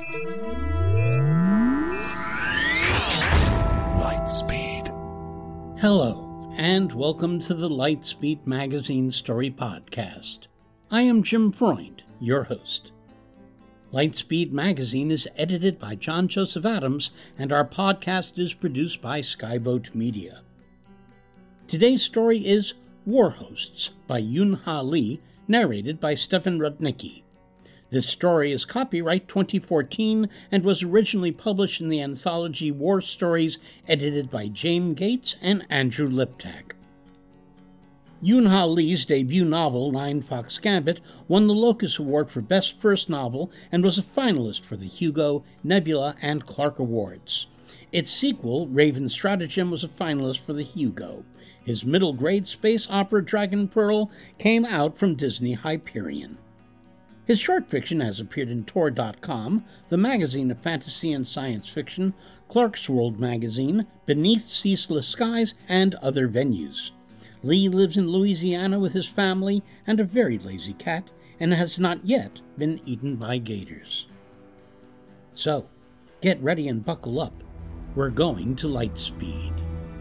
Lightspeed. Hello, and welcome to the Lightspeed Magazine Story Podcast. I am Jim Freund, your host. Lightspeed Magazine is edited by John Joseph Adams, and our podcast is produced by Skyboat Media. Today's story is War Hosts by Yoon-Ha Lee, narrated by Stefan Rudnicki. This story is copyright 2014 and was originally published in the anthology War Stories, edited by James Gates and Andrew Liptak. Yoon-Ha Lee's debut novel, Nine Fox Gambit, won the Locus Award for Best First Novel and was a finalist for the Hugo, Nebula, and Clark Awards. Its sequel, Raven Stratagem, was a finalist for the Hugo. His middle-grade space opera Dragon Pearl came out from Disney Hyperion. His short fiction has appeared in Tor.com, the magazine of fantasy and science fiction, Clarkesworld magazine, Beneath Ceaseless Skies, and other venues. Lee lives in Louisiana with his family and a very lazy cat, and has not yet been eaten by gators. So, get ready and buckle up. We're going to Lightspeed.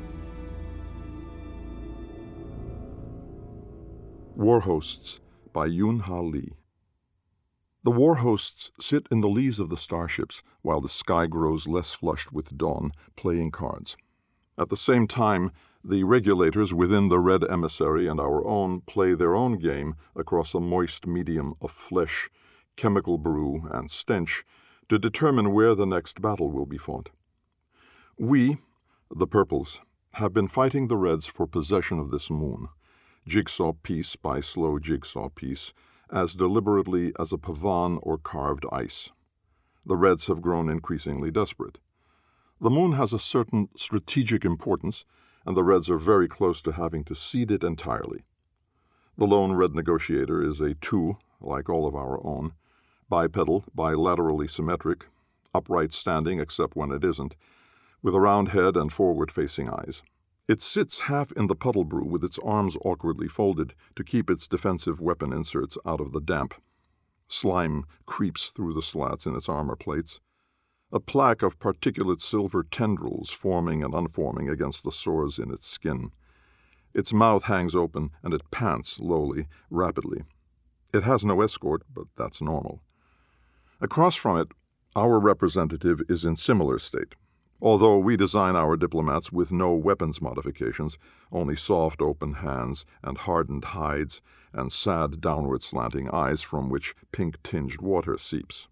War Hosts by Yoon-Ha Lee. The war hosts sit in the lees of the starships while the sky grows less flushed with dawn, playing cards. At the same time, the regulators within the Red Emissary and our own play their own game across a moist medium of flesh, chemical brew, and stench to determine where the next battle will be fought. We, the Purples, have been fighting the Reds for possession of this moon, jigsaw piece by slow jigsaw piece, as deliberately as a pavan or carved ice. The Reds have grown increasingly desperate. The moon has a certain strategic importance, and the Reds are very close to having to cede it entirely. The lone Red negotiator is a 2, like all of our own, bipedal, bilaterally symmetric, upright standing except when it isn't, with a round head and forward-facing eyes. It sits half in the puddle brew with its arms awkwardly folded to keep its defensive weapon inserts out of the damp. Slime creeps through the slats in its armor plates. A plaque of particulate silver tendrils forming and unforming against the sores in its skin. Its mouth hangs open and it pants lowly, rapidly. It has no escort, but that's normal. Across from it, our representative is in similar state. Although we design our diplomats with no weapons modifications, only soft open hands and hardened hides and sad downward slanting eyes from which pink-tinged water seeps.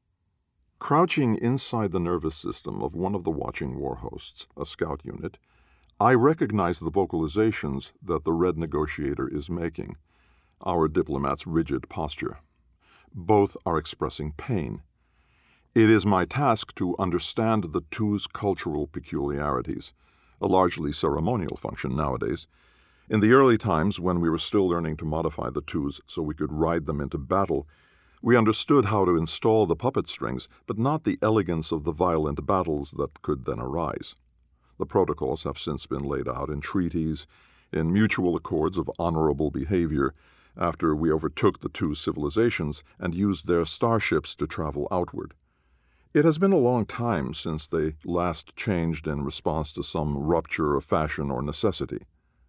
Crouching inside the nervous system of one of the watching war hosts, a scout unit, I recognize the vocalizations that the Red negotiator is making, our diplomat's rigid posture. Both are expressing pain. It is my task to understand the two's cultural peculiarities, a largely ceremonial function nowadays. In the early times, when we were still learning to modify the twos so we could ride them into battle, we understood how to install the puppet strings, but not the elegance of the violent battles that could then arise. The protocols have since been laid out in treaties, in mutual accords of honorable behavior, after we overtook the two civilizations and used their starships to travel outward. It has been a long time since they last changed in response to some rupture of fashion or necessity.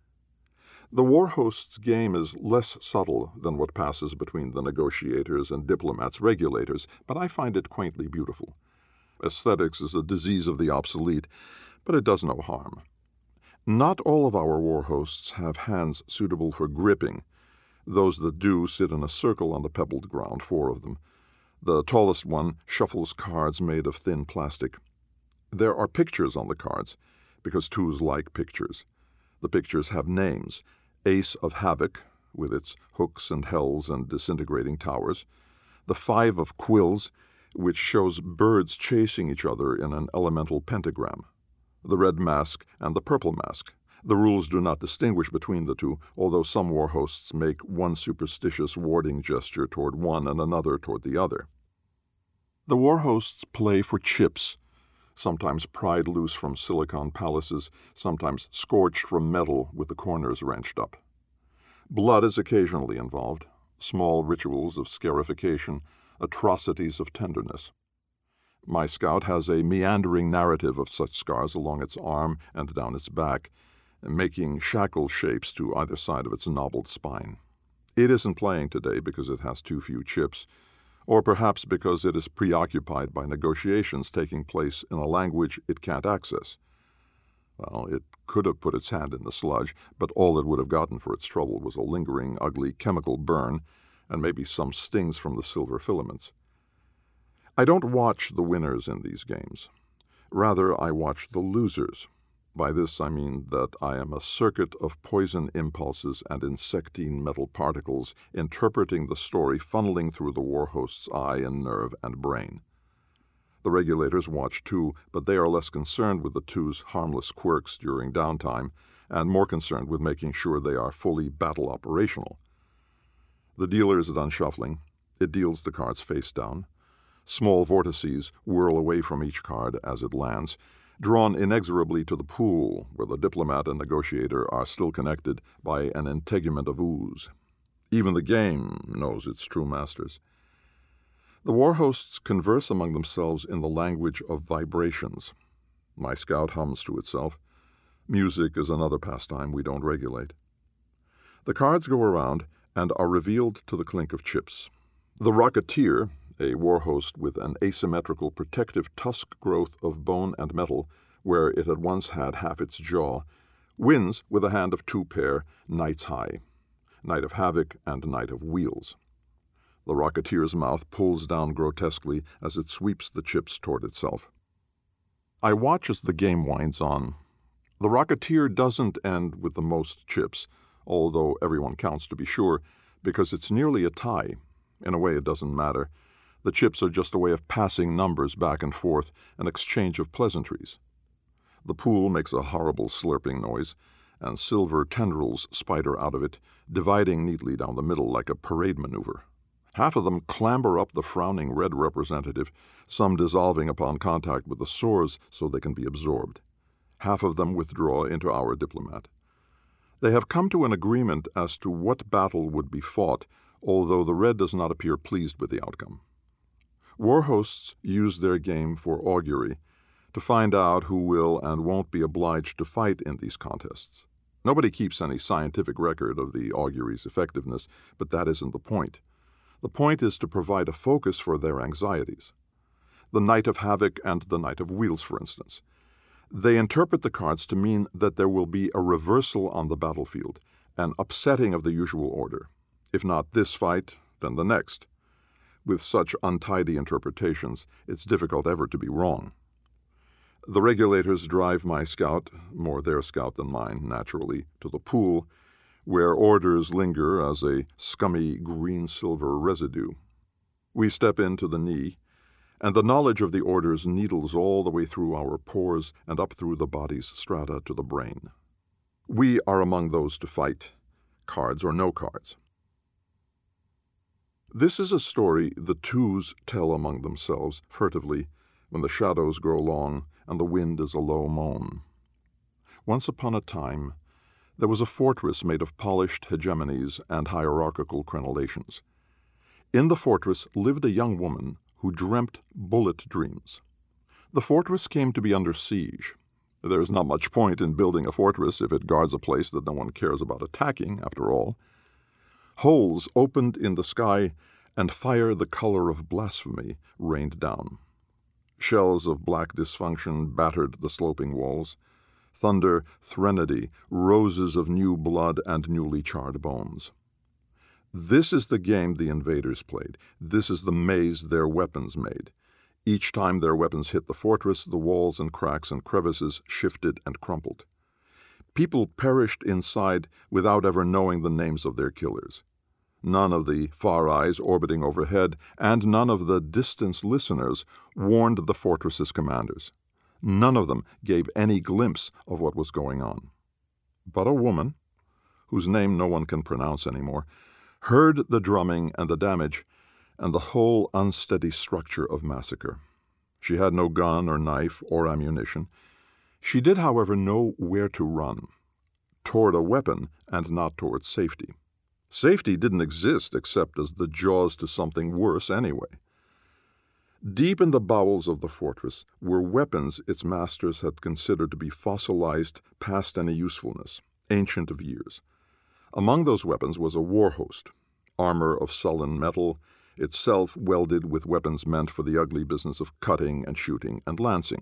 The war host's game is less subtle than what passes between the negotiators and diplomats' regulators, but I find it quaintly beautiful. Aesthetics is a disease of the obsolete, but it does no harm. Not all of our war hosts have hands suitable for gripping. Those that do sit in a circle on the pebbled ground, 4 of them. The tallest one shuffles cards made of thin plastic. There are pictures on the cards, because 2s like pictures. The pictures have names: Ace of Havoc, with its hooks and hells and disintegrating towers; the 5 of Quills, which shows birds chasing each other in an elemental pentagram; the Red Mask and the Purple Mask. The rules do not distinguish between the two, although some war hosts make one superstitious warding gesture toward one and another toward the other. The war hosts play for chips, sometimes pried loose from silicon palaces, sometimes scorched from metal with the corners wrenched up. Blood is occasionally involved, small rituals of scarification, atrocities of tenderness. My scout has a meandering narrative of such scars along its arm and down its back, making shackle shapes to either side of its knobbled spine. It isn't playing today because it has too few chips, or perhaps because it is preoccupied by negotiations taking place in a language it can't access. Well, it could have put its hand in the sludge, but all it would have gotten for its trouble was a lingering, ugly chemical burn, and maybe some stings from the silver filaments. I don't watch the winners in these games. Rather, I watch the losers. By this I mean that I am a circuit of poison impulses and insectine metal particles interpreting the story funneling through the war host's eye and nerve and brain. The regulators watch too, but they are less concerned with the two's harmless quirks during downtime and more concerned with making sure they are fully battle operational. The dealer is done shuffling. It deals the cards face down. Small vortices whirl away from each card as it lands, drawn inexorably to the pool where the diplomat and negotiator are still connected by an integument of ooze. Even the game knows its true masters. The war hosts converse among themselves in the language of vibrations. My scout hums to itself. Music is another pastime we don't regulate. The cards go around and are revealed to the clink of chips. The Rocketeer, a war host with an asymmetrical protective tusk growth of bone and metal, where it had once had half its jaw, wins with a hand of two pair, knights high, Knight of Havoc and Knight of Wheels. The Rocketeer's mouth pulls down grotesquely as it sweeps the chips toward itself. I watch as the game winds on. The Rocketeer doesn't end with the most chips, although everyone counts to be sure, because it's nearly a tie. In a way, it doesn't matter. The chips are just a way of passing numbers back and forth, an exchange of pleasantries. The pool makes a horrible slurping noise, and silver tendrils spider out of it, dividing neatly down the middle like a parade maneuver. Half of them clamber up the frowning red representative, some dissolving upon contact with the sores so they can be absorbed. Half of them withdraw into our diplomat. They have come to an agreement as to what battle would be fought, although the red does not appear pleased with the outcome. War hosts use their game for augury, to find out who will and won't be obliged to fight in these contests. Nobody keeps any scientific record of the augury's effectiveness, but that isn't the point. The point is to provide a focus for their anxieties. The Knight of Havoc and the Knight of Wheels, for instance. They interpret the cards to mean that there will be a reversal on the battlefield, an upsetting of the usual order. If not this fight, then the next. With such untidy interpretations, it's difficult ever to be wrong. The regulators drive my scout, more their scout than mine, naturally, to the pool, where orders linger as a scummy green-silver residue. We step into the knee, and the knowledge of the orders needles all the way through our pores and up through the body's strata to the brain. We are among those to fight, cards or no cards. This is a story the twos tell among themselves furtively when the shadows grow long and the wind is a low moan. Once upon a time, there was a fortress made of polished hegemonies and hierarchical crenellations. In the fortress lived a young woman who dreamt bullet dreams. The fortress came to be under siege. There is not much point in building a fortress if it guards a place that no one cares about attacking, after all. Holes opened in the sky, and fire the color of blasphemy rained down. Shells of black dysfunction battered the sloping walls. Thunder, threnody, roses of new blood and newly charred bones. This is the game the invaders played. This is the maze their weapons made. Each time their weapons hit the fortress, the walls and cracks and crevices shifted and crumpled. People perished inside without ever knowing the names of their killers. None of the far eyes orbiting overhead and none of the distance listeners warned the fortress's commanders. None of them gave any glimpse of what was going on. But a woman, whose name no one can pronounce anymore, heard the drumming and the damage and the whole unsteady structure of massacre. She had no gun or knife or ammunition. She did, however, know where to run, toward a weapon and not toward safety. Safety didn't exist except as the jaws to something worse anyway. Deep in the bowels of the fortress were weapons its masters had considered to be fossilized past any usefulness, ancient of years. Among those weapons was a war host, armor of sullen metal, itself welded with weapons meant for the ugly business of cutting and shooting and lancing.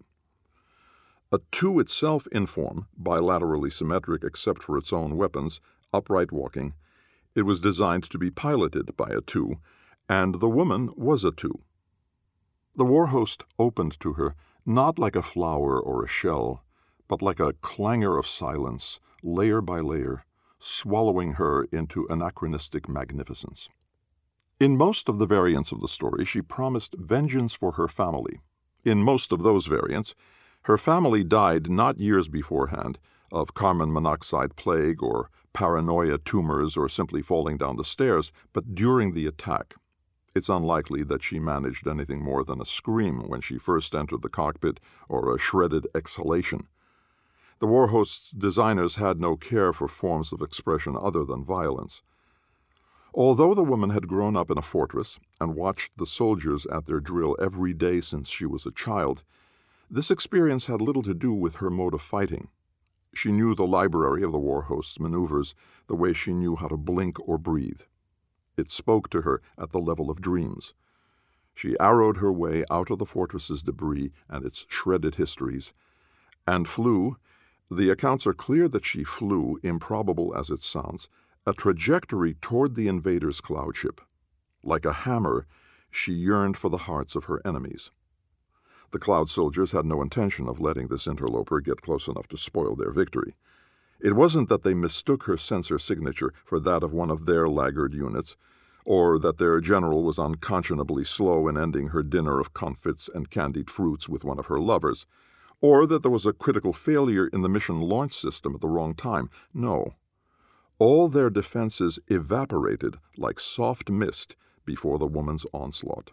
A two itself in form, bilaterally symmetric except for its own weapons, upright walking, it was designed to be piloted by a two, and the woman was a two. The war host opened to her, not like a flower or a shell, but like a clangor of silence, layer by layer, swallowing her into anachronistic magnificence. In most of the variants of the story, she promised vengeance for her family. In most of those variants, her family died not years beforehand of carbon monoxide plague or paranoia tumors or simply falling down the stairs, but during the attack. It's unlikely that she managed anything more than a scream when she first entered the cockpit or a shredded exhalation. The war host's designers had no care for forms of expression other than violence. Although the woman had grown up in a fortress and watched the soldiers at their drill every day since she was a child, this experience had little to do with her mode of fighting. She knew the library of the war host's maneuvers the way she knew how to blink or breathe. It spoke to her at the level of dreams. She arrowed her way out of the fortress's debris and its shredded histories, and flew, the accounts are clear that she flew, improbable as it sounds, a trajectory toward the invader's cloud ship. Like a hammer, she yearned for the hearts of her enemies. The cloud soldiers had no intention of letting this interloper get close enough to spoil their victory. It wasn't that they mistook her sensor signature for that of one of their laggard units, or that their general was unconscionably slow in ending her dinner of comfits and candied fruits with one of her lovers, or that there was a critical failure in the mission launch system at the wrong time. No. All their defenses evaporated like soft mist before the woman's onslaught.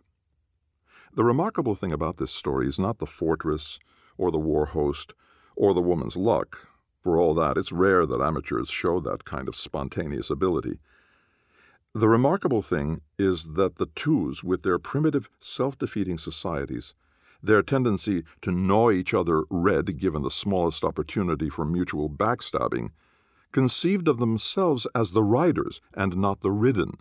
The remarkable thing about this story is not the fortress, or the war host, or the woman's luck. For all that, it's rare that amateurs show that kind of spontaneous ability. The remarkable thing is that the twos, with their primitive, self-defeating societies, their tendency to gnaw each other red given the smallest opportunity for mutual backstabbing, conceived of themselves as the riders and not the ridden.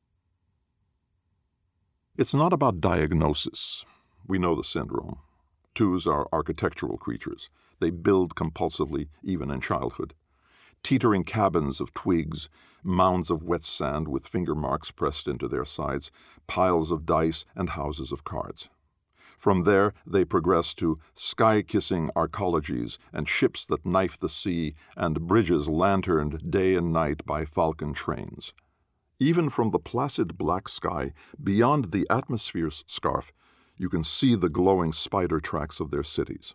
It's not about diagnosis. We know the syndrome. Twos are architectural creatures. They build compulsively, even in childhood. Teetering cabins of twigs, mounds of wet sand with finger marks pressed into their sides, piles of dice, and houses of cards. From there, they progress to sky-kissing arcologies and ships that knife the sea and bridges lanterned day and night by falcon trains. Even from the placid black sky, beyond the atmosphere's scarf, you can see the glowing spider tracks of their cities.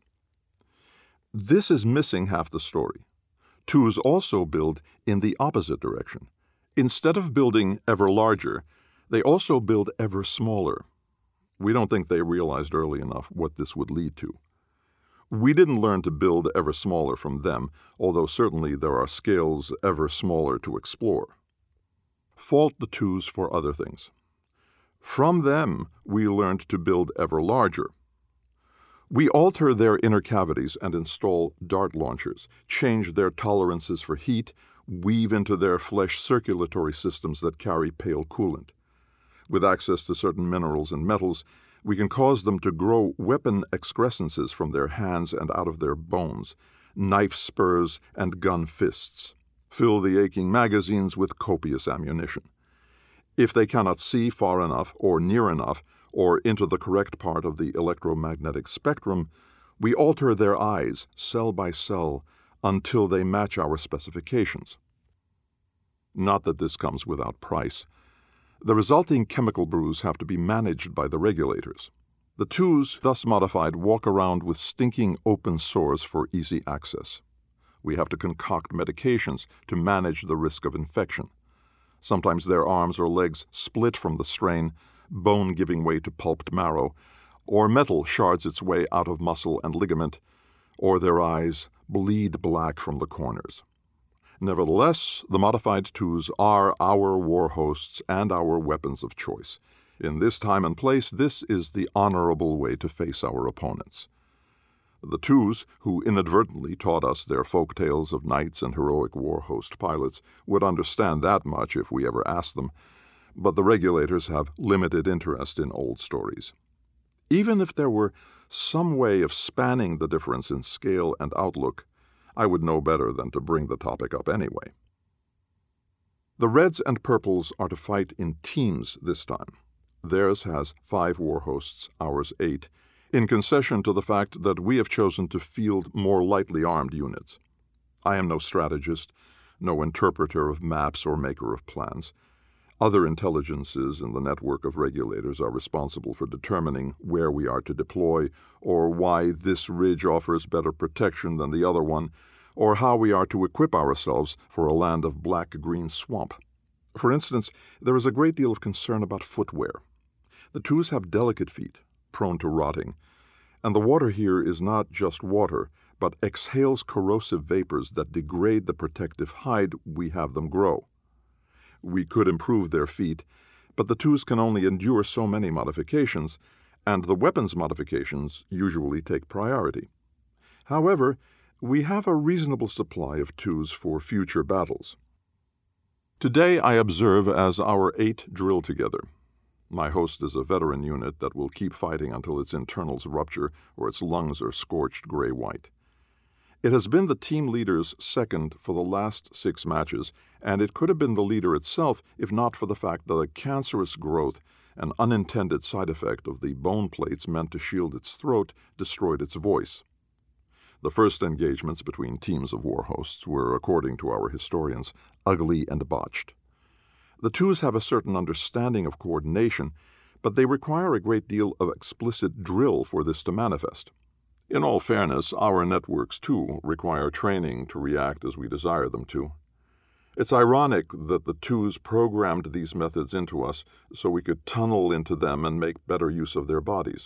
This is missing half the story. Twos also build in the opposite direction. Instead of building ever larger, they also build ever smaller. We don't think they realized early enough what this would lead to. We didn't learn to build ever smaller from them, although certainly there are scales ever smaller to explore. Fault the twos for other things. From them, we learned to build ever larger. We alter their inner cavities and install dart launchers, change their tolerances for heat, weave into their flesh circulatory systems that carry pale coolant. With access to certain minerals and metals, we can cause them to grow weapon excrescences from their hands and out of their bones, knife spurs and gun fists, fill the aching magazines with copious ammunition. If they cannot see far enough or near enough or into the correct part of the electromagnetic spectrum, we alter their eyes cell by cell until they match our specifications. Not that this comes without price. The resulting chemical brews have to be managed by the regulators. The twos, thus modified, walk around with stinking open sores for easy access. We have to concoct medications to manage the risk of infection. Sometimes their arms or legs split from the strain, bone giving way to pulped marrow, or metal shards its way out of muscle and ligament, or their eyes bleed black from the corners. Nevertheless, the modified twos are our war hosts and our weapons of choice. In this time and place, this is the honorable way to face our opponents. The Twos, who inadvertently taught us their folk tales of knights and heroic war host pilots, would understand that much if we ever asked them, but the regulators have limited interest in old stories. Even if there were some way of spanning the difference in scale and outlook, I would know better than to bring the topic up anyway. The Reds and Purples are to fight in teams this time. Theirs has 5 war hosts, ours 8, in concession to the fact that we have chosen to field more lightly armed units. I am no strategist, no interpreter of maps or maker of plans. Other intelligences in the network of regulators are responsible for determining where we are to deploy, or why this ridge offers better protection than the other one, or how we are to equip ourselves for a land of black-green swamp. For instance, there is a great deal of concern about footwear. The Twos have delicate feet, prone to rotting, and the water here is not just water, but exhales corrosive vapors that degrade the protective hide we have them grow. We could improve their feet, but the Twos can only endure so many modifications, and the weapons modifications usually take priority. However, we have a reasonable supply of Twos for future battles. Today I observe as our 8 drill together. My host is a veteran unit that will keep fighting until its internals rupture or its lungs are scorched gray-white. It has been the team leader's second for the last 6 matches, and it could have been the leader itself if not for the fact that a cancerous growth, an unintended side effect of the bone plates meant to shield its throat, destroyed its voice. The first engagements between teams of war hosts were, according to our historians, ugly and botched. The Twos have a certain understanding of coordination, but they require a great deal of explicit drill for this to manifest. In all fairness, our networks, too, require training to react as we desire them to. It's ironic that the Twos programmed these methods into us so we could tunnel into them and make better use of their bodies.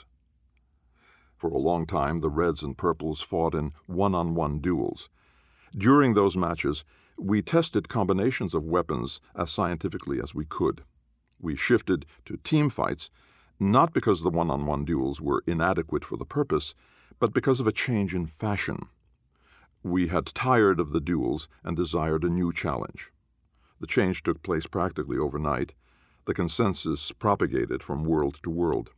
For a long time, the Reds and Purples fought in one-on-one duels. During those matches, we tested combinations of weapons as scientifically as we could. We shifted to team fights, not because the one-on-one duels were inadequate for the purpose, but because of a change in fashion. We had tired of the duels and desired a new challenge. The change took place practically overnight. The consensus propagated from world to world.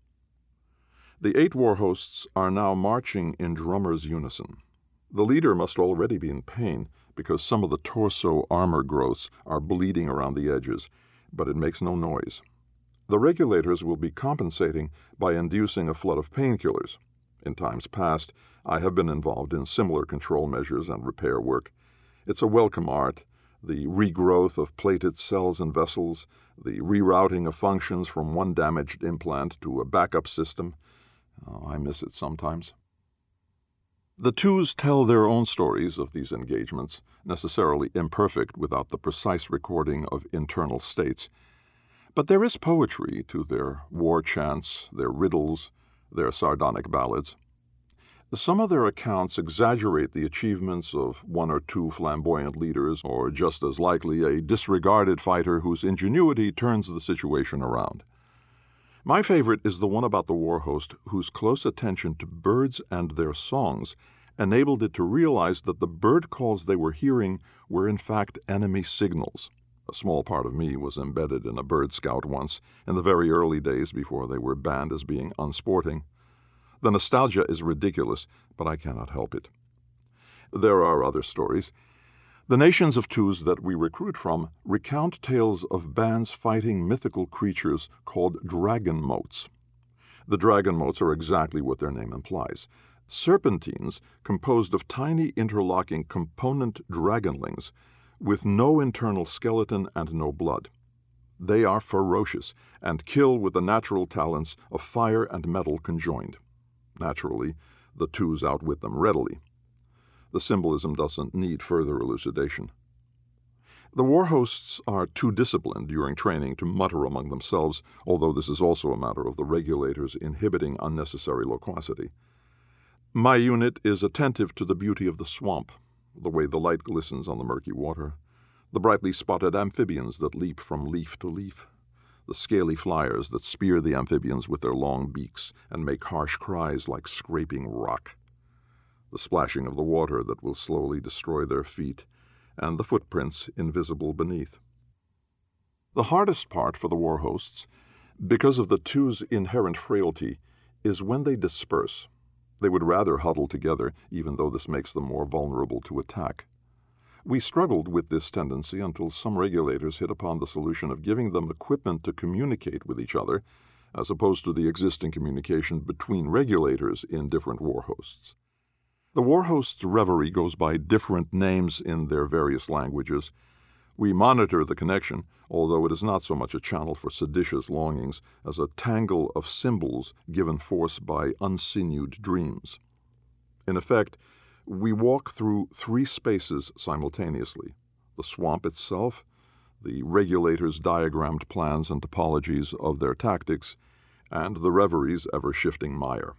The 8 war hosts are now marching in drummer's unison. The leader must already be in pain because some of the torso armor growths are bleeding around the edges, but it makes no noise. The regulators will be compensating by inducing a flood of painkillers. In times past, I have been involved in similar control measures and repair work. It's a welcome art, the regrowth of plated cells and vessels, the rerouting of functions from one damaged implant to a backup system. Oh, I miss it sometimes. The Twos tell their own stories of these engagements, necessarily imperfect without the precise recording of internal states. But there is poetry to their war chants, their riddles, their sardonic ballads. Some of their accounts exaggerate the achievements of 1 or 2 flamboyant leaders, or just as likely a disregarded fighter whose ingenuity turns the situation around. My favorite is the one about the war host whose close attention to birds and their songs enabled it to realize that the bird calls they were hearing were in fact enemy signals. A small part of me was embedded in a bird scout once, in the very early days before they were banned as being unsporting. The nostalgia is ridiculous, but I cannot help it. There are other stories. The nations of Twos that we recruit from recount tales of bands fighting mythical creatures called dragon motes. The dragon motes are exactly what their name implies. Serpentines composed of tiny interlocking component dragonlings with no internal skeleton and no blood. They are ferocious and kill with the natural talents of fire and metal conjoined. Naturally, the Twos outwit them readily. The symbolism doesn't need further elucidation. The war hosts are too disciplined during training to mutter among themselves, although this is also a matter of the regulators inhibiting unnecessary loquacity. My unit is attentive to the beauty of the swamp, the way the light glistens on the murky water, the brightly spotted amphibians that leap from leaf to leaf, the scaly flyers that spear the amphibians with their long beaks and make harsh cries like scraping rock, the splashing of the water that will slowly destroy their feet, and the footprints invisible beneath. The hardest part for the war hosts, because of the two's inherent frailty, is when they disperse. They would rather huddle together, even though this makes them more vulnerable to attack. We struggled with this tendency until some regulators hit upon the solution of giving them equipment to communicate with each other, as opposed to the existing communication between regulators in different war hosts. The war host's reverie goes by different names in their various languages. We monitor the connection, although it is not so much a channel for seditious longings as a tangle of symbols given force by unsinewed dreams. In effect, we walk through three spaces simultaneously: the swamp itself, the regulators' diagrammed plans and topologies of their tactics, and the reverie's ever-shifting mire.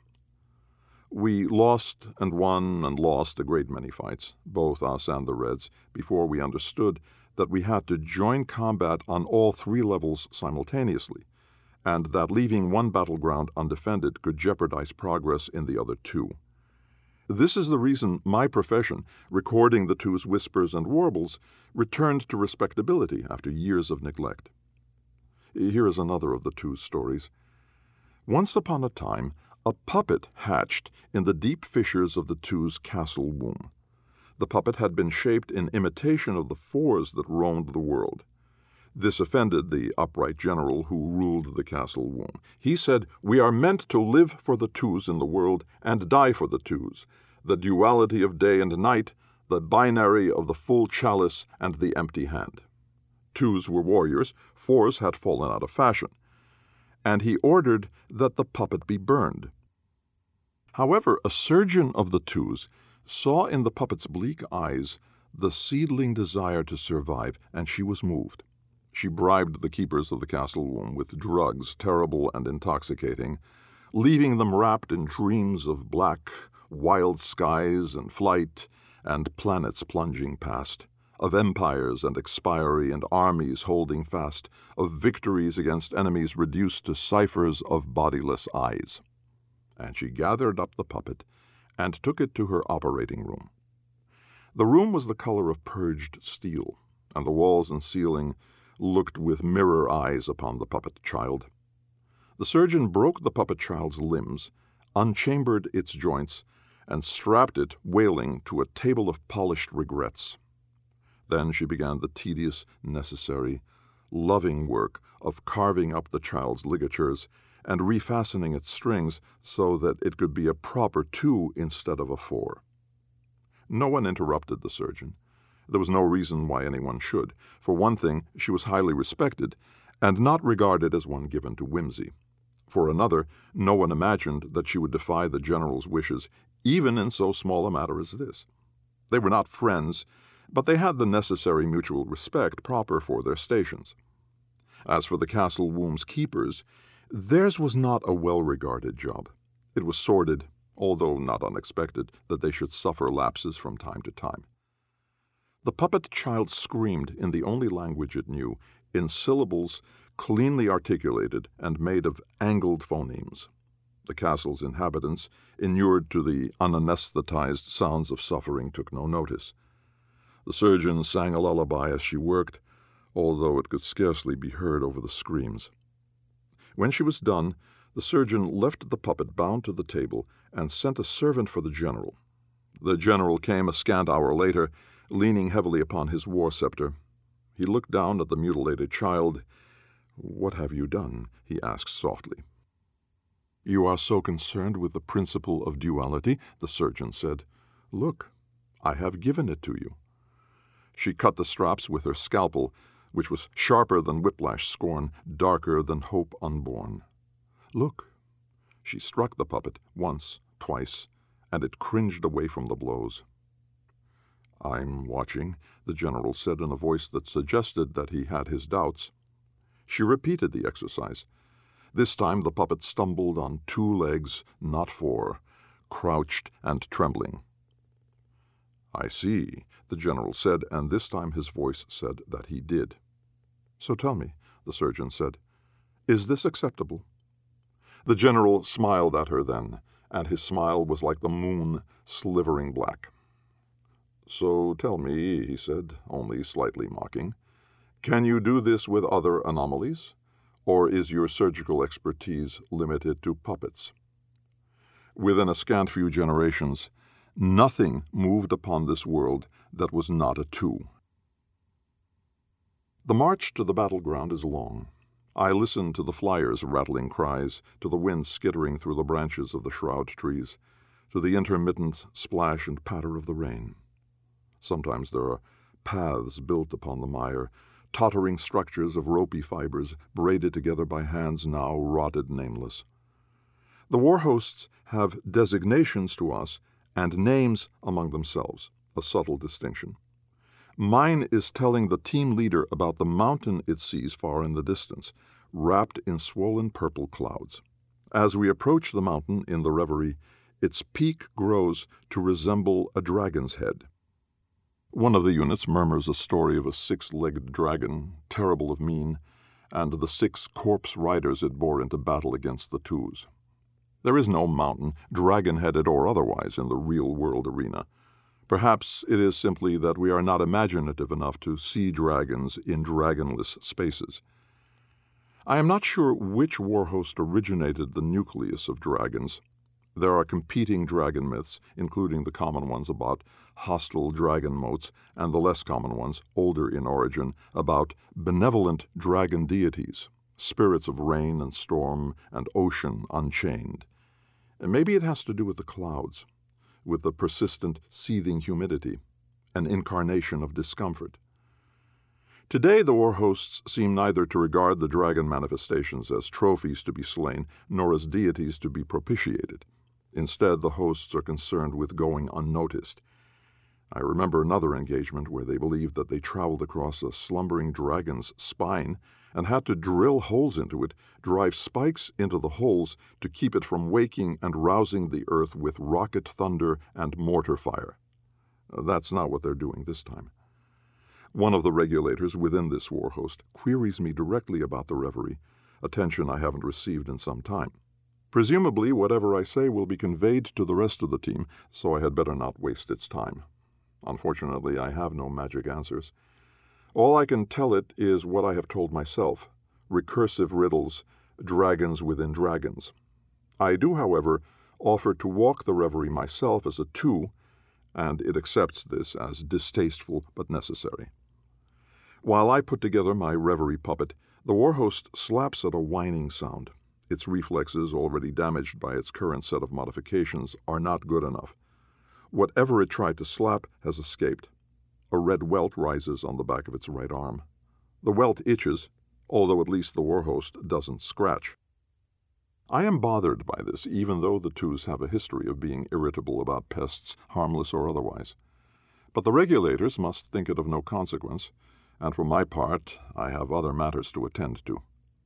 We lost and won and lost a great many fights, both us and the Reds, before we understood that we had to join combat on all three levels simultaneously, and that leaving one battleground undefended could jeopardize progress in the other two. This is the reason my profession, recording the two's whispers and warbles, returned to respectability after years of neglect. Here is another of the two's stories. Once upon a time, a puppet hatched in the deep fissures of the two's castle womb. The puppet had been shaped in imitation of the fours that roamed the world. This offended the upright general who ruled the castle womb. He said, "We are meant to live for the twos in the world and die for the twos, the duality of day and night, the binary of the full chalice and the empty hand." Twos were warriors, fours had fallen out of fashion, and he ordered that the puppet be burned. However, a surgeon of the twos saw in the puppet's bleak eyes the seedling desire to survive, and she was moved. She bribed the keepers of the castle womb with drugs terrible and intoxicating, leaving them wrapped in dreams of black, wild skies and flight, and planets plunging past, of empires and expiry and armies holding fast, of victories against enemies reduced to ciphers of bodiless eyes. And she gathered up the puppet and took it to her operating room. The room was the color of purged steel, and the walls and ceiling looked with mirror eyes upon the puppet child. The surgeon broke the puppet child's limbs, unchambered its joints, and strapped it, wailing, to a table of polished regrets. Then she began the tedious, necessary, loving work of carving up the child's ligatures and refastening its strings so that it could be a proper 2 instead of a 4. No one interrupted the surgeon. There was no reason why anyone should. For one thing, she was highly respected, and not regarded as one given to whimsy. For another, no one imagined that she would defy the general's wishes, even in so small a matter as this. They were not friends, but they had the necessary mutual respect proper for their stations. As for the castle womb's keepers, theirs was not a well-regarded job. It was sordid, although not unexpected, that they should suffer lapses from time to time. The puppet child screamed in the only language it knew, in syllables cleanly articulated and made of angled phonemes. The castle's inhabitants, inured to the unanesthetized sounds of suffering, took no notice. The surgeon sang a lullaby as she worked, although it could scarcely be heard over the screams. When she was done, the surgeon left the puppet bound to the table and sent a servant for the general. The general came a scant hour later, leaning heavily upon his war scepter. He looked down at the mutilated child. "What have you done?" he asked softly. "You are so concerned with the principle of duality," the surgeon said. "Look, I have given it to you." She cut the straps with her scalpel, which was sharper than whiplash scorn, darker than hope unborn. "Look." She struck the puppet once, twice, and it cringed away from the blows. "I'm watching," the general said in a voice that suggested that he had his doubts. She repeated the exercise. This time the puppet stumbled on 2 legs, not 4, crouched and trembling. "I see," the general said, and this time his voice said that he did. "So tell me," the surgeon said, Is this acceptable?" The general smiled at her then, and his smile was like the moon slivering black. "So tell me," he said, only slightly mocking, "can you do this with other anomalies, or is your surgical expertise limited to puppets?" Within a scant few generations, nothing moved upon this world that was not a two. The march to the battleground is long. I listen to the flyers' rattling cries, to the wind skittering through the branches of the shroud trees, to the intermittent splash and patter of the rain. Sometimes there are paths built upon the mire, tottering structures of ropey fibers braided together by hands now rotted nameless. The war hosts have designations to us and names among themselves, a subtle distinction. Mine is telling the team leader about the mountain it sees far in the distance, wrapped in swollen purple clouds. As we approach the mountain in the reverie, its peak grows to resemble a dragon's head. One of the units murmurs a story of a 6-legged dragon, terrible of mien, and the 6 corpse riders it bore into battle against the twos. There is no mountain, dragon-headed or otherwise, in the real-world arena. Perhaps it is simply that we are not imaginative enough to see dragons in dragonless spaces. I am not sure which war host originated the nucleus of dragons. There are competing dragon myths, including the common ones about hostile dragon motes and the less common ones, older in origin, about benevolent dragon deities, spirits of rain and storm and ocean unchained. And maybe it has to do with the clouds, with the persistent seething humidity, an incarnation of discomfort. Today the war hosts seem neither to regard the dragon manifestations as trophies to be slain, nor as deities to be propitiated. Instead, the hosts are concerned with going unnoticed. I remember another engagement where they believed that they traveled across a slumbering dragon's spine and had to drill holes into it, drive spikes into the holes to keep it from waking and rousing the earth with rocket thunder and mortar fire. That's not what they're doing this time. One of the regulators within this war host queries me directly about the reverie, attention I haven't received in some time. Presumably, whatever I say will be conveyed to the rest of the team, so I had better not waste its time. Unfortunately, I have no magic answers. All I can tell it is what I have told myself, recursive riddles, dragons within dragons. I do, however, offer to walk the reverie myself as a two, and it accepts this as distasteful but necessary. While I put together my reverie puppet, the war host slaps at a whining sound. Its reflexes, already damaged by its current set of modifications, are not good enough. Whatever it tried to slap has escaped. A red welt rises on the back of its right arm. The welt itches, although at least the war host doesn't scratch. I am bothered by this, even though the twos have a history of being irritable about pests, harmless or otherwise. But the regulators must think it of no consequence, and for my part, I have other matters to attend to.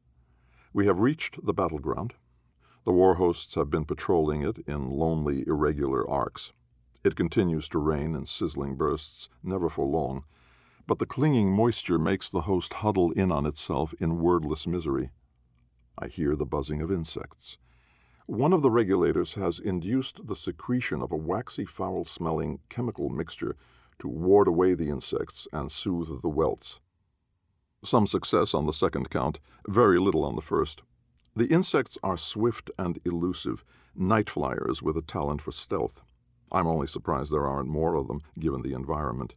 We have reached the battleground. The war hosts have been patrolling it in lonely, irregular arcs. It continues to rain in sizzling bursts, never for long, but the clinging moisture makes the host huddle in on itself in wordless misery. I hear the buzzing of insects. One of the regulators has induced the secretion of a waxy, foul-smelling chemical mixture to ward away the insects and soothe the welts. Some success on the second count, very little on the first. The insects are swift and elusive, night flyers with a talent for stealth. I'm only surprised there aren't more of them, given the environment.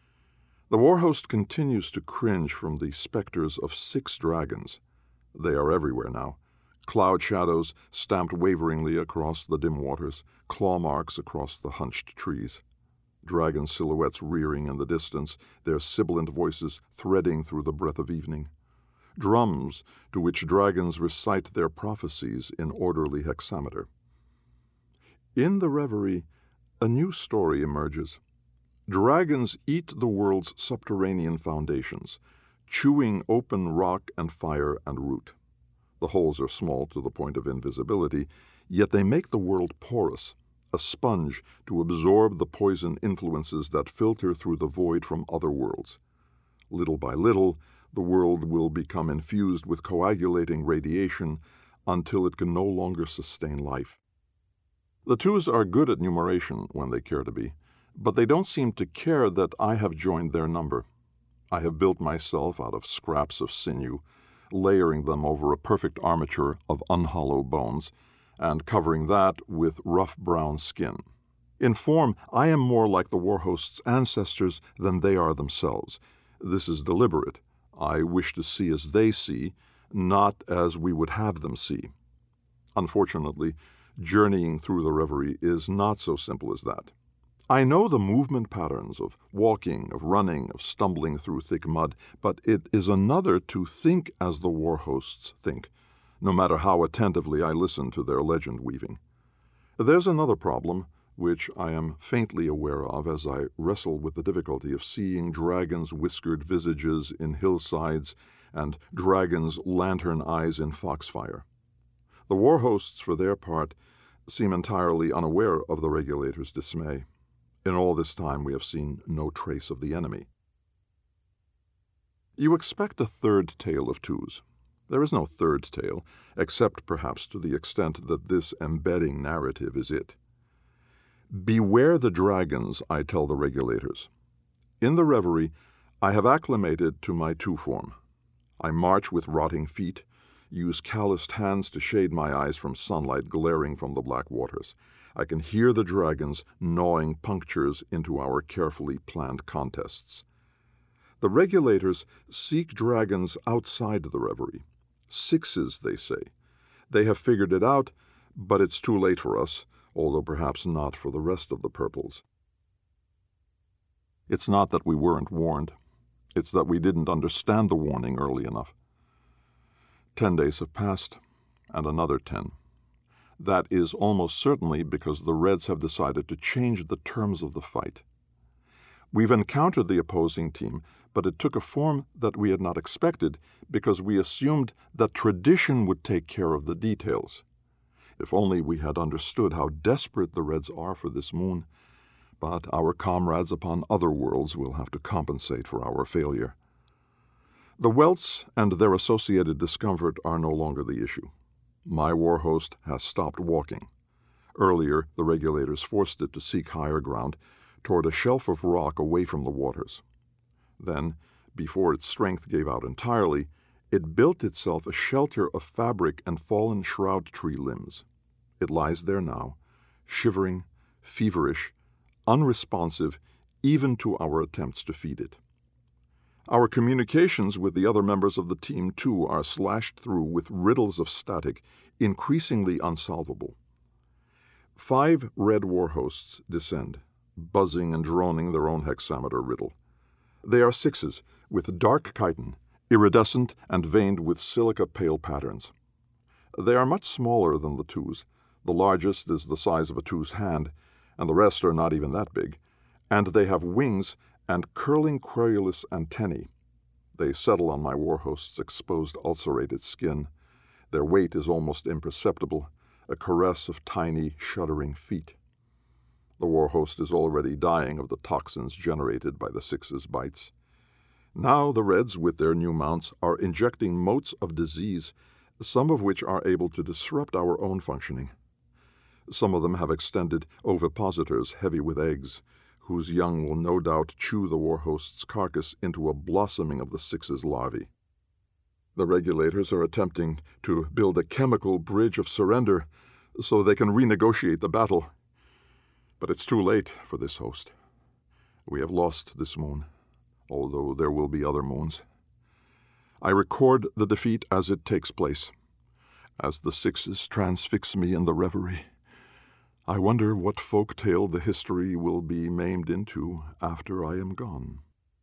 The war host continues to cringe from the specters of 6 dragons. They are everywhere now. Cloud shadows stamped waveringly across the dim waters, claw marks across the hunched trees. Dragon silhouettes rearing in the distance, their sibilant voices threading through the breath of evening. Drums to which dragons recite their prophecies in orderly hexameter. In the reverie, a new story emerges. Dragons eat the world's subterranean foundations, chewing open rock and fire and root. The holes are small to the point of invisibility, yet they make the world porous, a sponge to absorb the poison influences that filter through the void from other worlds. Little by little, The world will become infused with coagulating radiation until it can no longer sustain life. The twos are good at numeration when they care to be, but they don't seem to care that I have joined their number. I have built myself out of scraps of sinew, layering them over a perfect armature of unhollow bones, and covering that with rough brown skin. In form, I am more like the war host's ancestors than they are themselves. This is deliberate. I wish to see as they see, not as we would have them see. Unfortunately, journeying through the reverie is not so simple as that. I know the movement patterns of walking, of running, of stumbling through thick mud, but it is another to think as the war hosts think, no matter how attentively I listen to their legend weaving. There's another problem, which I am faintly aware of as I wrestle with the difficulty of seeing dragons' whiskered visages in hillsides and dragons' lantern eyes in foxfire. The war hosts, for their part, seem entirely unaware of the regulators' dismay. In all this time we have seen no trace of the enemy. You expect a third tale of twos. There is no third tale, except perhaps to the extent that this embedding narrative is it. Beware the dragons, I tell the regulators. In the reverie, I have acclimated to my two form. I march with rotting feet, use calloused hands to shade my eyes from sunlight glaring from the black waters. I can hear the dragons gnawing punctures into our carefully planned contests. The regulators seek dragons outside the reverie. Sixes, they say. They have figured it out, but it's too late for us, although perhaps not for the rest of the purples. It's not that we weren't warned. It's that we didn't understand the warning early enough. 10 days have passed, and another 10. That is almost certainly because the Reds have decided to change the terms of the fight. We've encountered the opposing team, but it took a form that we had not expected because we assumed that tradition would take care of the details. If only we had understood how desperate the Reds are for this moon, but our comrades upon other worlds will have to compensate for our failure. The welts and their associated discomfort are no longer the issue. My war host has stopped walking. Earlier, the regulators forced it to seek higher ground, toward a shelf of rock away from the waters. Then, before its strength gave out entirely, it built itself a shelter of fabric and fallen shroud tree limbs. It lies there now, shivering, feverish, unresponsive even to our attempts to feed it. Our communications with the other members of the team, too, are slashed through with riddles of static, increasingly unsolvable. 5 red war hosts descend, buzzing and droning their own hexameter riddle. They are sixes, with dark chitin, iridescent and veined with silica-pale patterns. They are much smaller than the twos. The largest is the size of a two's hand, and the rest are not even that big, and they have wings and curling querulous antennae. They settle on my war host's exposed ulcerated skin. Their weight is almost imperceptible, a caress of tiny, shuddering feet. The war host is already dying of the toxins generated by the six's bites. Now the Reds, with their new mounts, are injecting motes of disease, some of which are able to disrupt our own functioning. Some of them have extended ovipositors heavy with eggs, whose young will no doubt chew the war host's carcass into a blossoming of the six's larvae. The regulators are attempting to build a chemical bridge of surrender so they can renegotiate the battle. But it's too late for this host. We have lost this moon, although there will be other moons. I record the defeat as it takes place, as the sixes transfix me in the reverie. I wonder what folk tale the history will be maimed into after I am gone.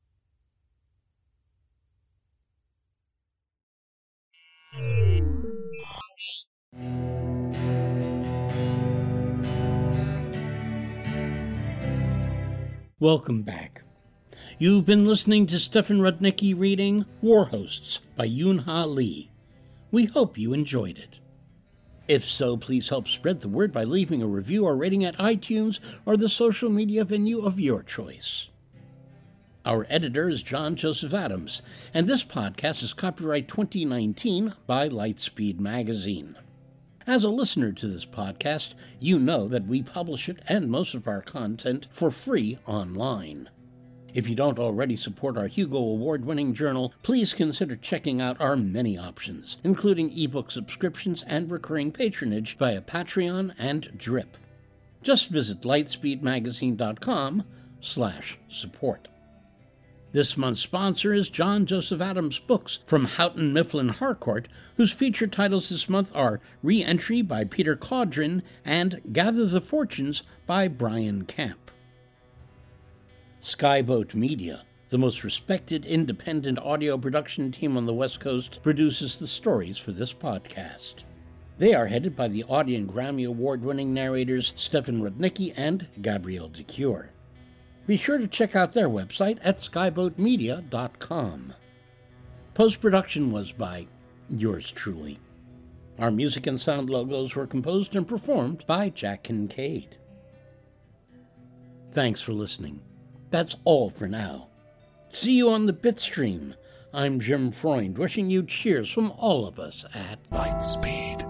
Welcome back. You've been listening to Stefan Rudnicki reading War Hosts by Yoon-Ha Lee. We hope you enjoyed it. If so, please help spread the word by leaving a review or rating at iTunes or the social media venue of your choice. Our editor is John Joseph Adams, and this podcast is copyright 2019 by Lightspeed Magazine. As a listener to this podcast, you know that we publish it and most of our content for free online. If you don't already support our Hugo Award-winning journal, please consider checking out our many options, including ebook subscriptions and recurring patronage via Patreon and Drip. Just visit lightspeedmagazine.com/support. This month's sponsor is John Joseph Adams Books from Houghton Mifflin Harcourt, whose feature titles this month are Re-Entry by Peter Caudrin and Gather the Fortunes by Brian Camp. Skyboat Media, the most respected independent audio production team on the West Coast, produces the stories for this podcast. They are headed by the Audie and Grammy Award-winning narrators Stefan Rudnicki and Gabrielle de Cuir. Be sure to check out their website at skyboatmedia.com. Post-production was by yours truly. Our music and sound logos were composed and performed by Jack Kincaid. Thanks for listening. That's all for now. See you on the Bitstream. I'm Jim Freund, wishing you cheers from all of us at Lightspeed.